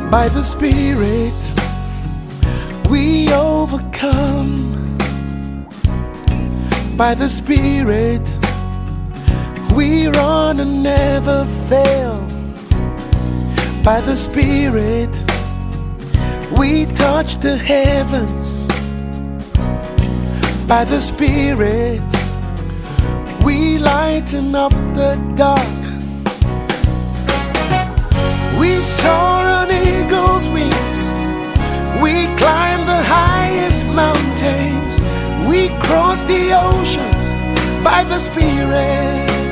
By the Spirit, we overcome. By the Spirit, we run and never fail. By the Spirit, we touch the heavens. By the Spirit, we lighten up the dark. We soar on eagle's wings. We climb the highest mountains. We cross the oceans by the Spirit.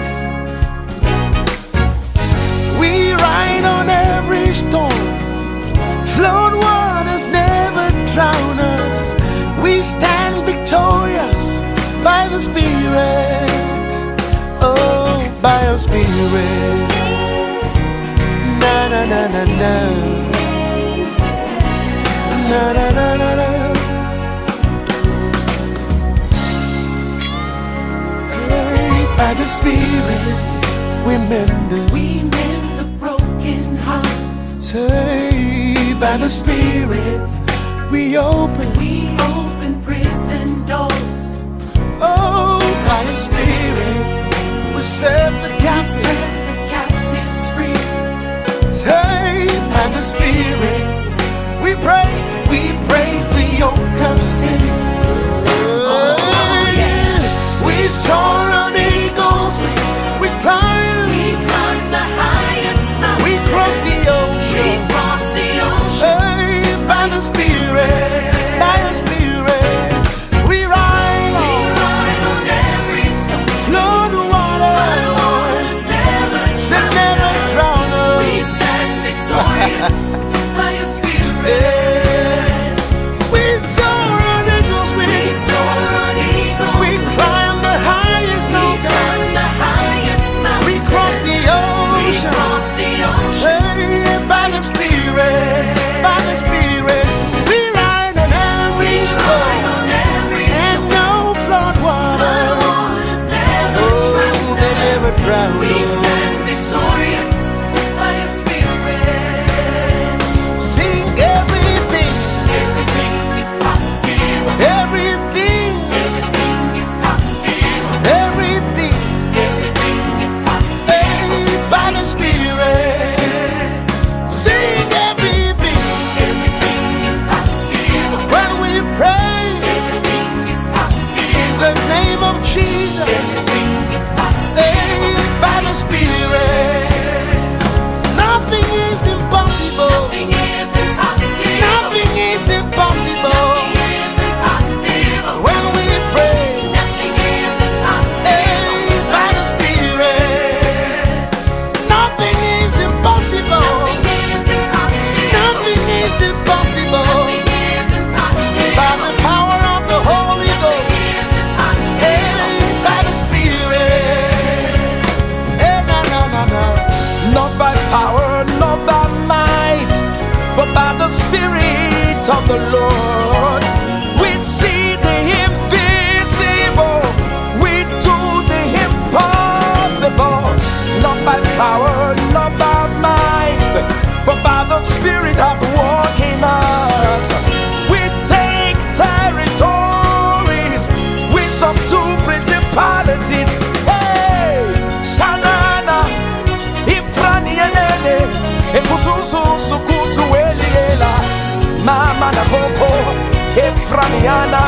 We ride on every storm. Flood waters never drown us. We stand victorious by the Spirit. Oh, by your Spirit. Na na na na na. Na na na na na. By the Spirit, we mend the broken hearts. Say, by the Spirit, we open prison doors. Oh, by the Spirit, we set the captives free. Say, by the Spirit, we break the yoke of sin. Oh, yeah. We soar on eagle's wings. We climb the highest mountain. We cross the ocean. Hey, by the Spirit, we ride on every storm. Flood waters never drown us. We stand victorious by your Spirit. We soar on eagle's wings. We climb the highest mountains. We cross the ocean. Hey, by the Spirit, we ride on every storm. And no flood waters, oh, they never drown. We stand victorious by your Spirit. Sing everything is possible. Everything is possible. Everything is possible. Hey, by the Spirit. Sing everything is possible. When we pray, everything is possible. In the name of Jesus, everything is possible. Hey, by the Spirit. Nothing is impossible. Nothing is impossible. Nothing is impossible. Nothing is impossible. When we pray, nothing is impossible. Hey, by the Spirit. Nothing is impossible. Nothing is impossible. By the power of the Holy Ghost. Hey, by the Spirit. Hey, no, no, no, no. Not by power, not by might, but by the Spirit of the Lord. We see the invisible. We do the impossible. Not by power, not by might, but by the Spirit at work in us. We take territories. We subdue principalities. Hey, Shanana, Ifraniene, Ekususu Kutu Eliela, Mama na Popo, Ifraniana,